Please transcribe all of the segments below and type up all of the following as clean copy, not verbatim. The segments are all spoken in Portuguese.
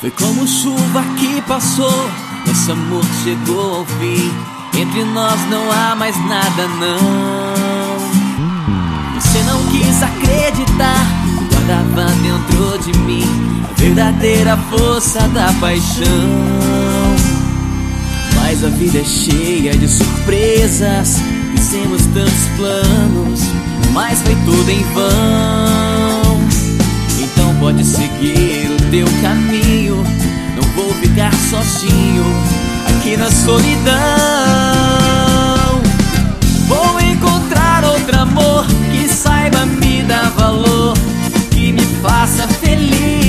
Foi como chuva que passou, nosso amor chegou ao fim. Entre nós não há mais nada, não. Você não quis acreditar, guardava dentro de mim a verdadeira força da paixão. Mas a vida é cheia de surpresas, fizemos tantos planos, mas foi tudo em vão. Então pode seguir o teu caminho, não vou ficar sozinho aqui na solidão. Vou encontrar outro amor que saiba me dar valor, que me faça feliz.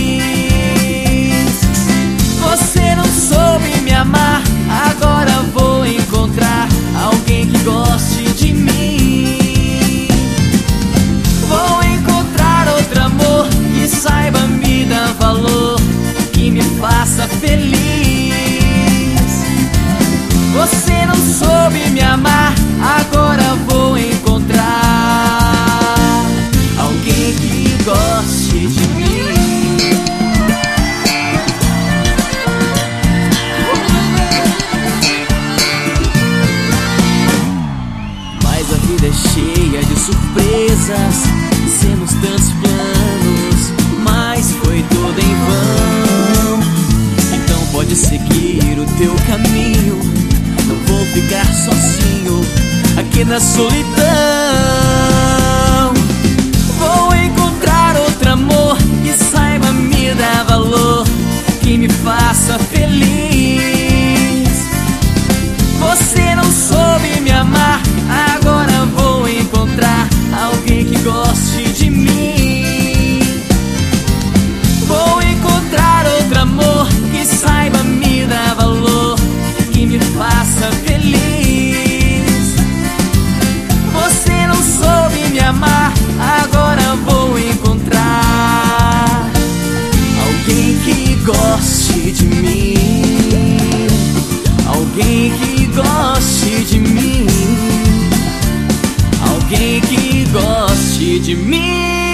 Você não soube me amar, agora vou encontrar alguém que goste de mim. Vou encontrar outro amor que saiba me dar valor, que me faça feliz. Você não soube me amar, agora vou encontrar alguém que goste de mim. Mas a vida é cheia de surpresas, fizemos tantos planos, mas foi tudo em vão. Então pode seguir o teu caminho, não vou ficar sozinho aqui na solidão. Vou encontrar outro amor que saiba me dar valor, que me faça feliz. Você não soube me amar, agora vou encontrar alguém que goste de mim. Vou encontrar outro amor que saiba me dar valor, que me faça feliz. Você não soube me amar, agora vou encontrar alguém que goste de mim. Alguém que goste de mim. Alguém que goste de mim.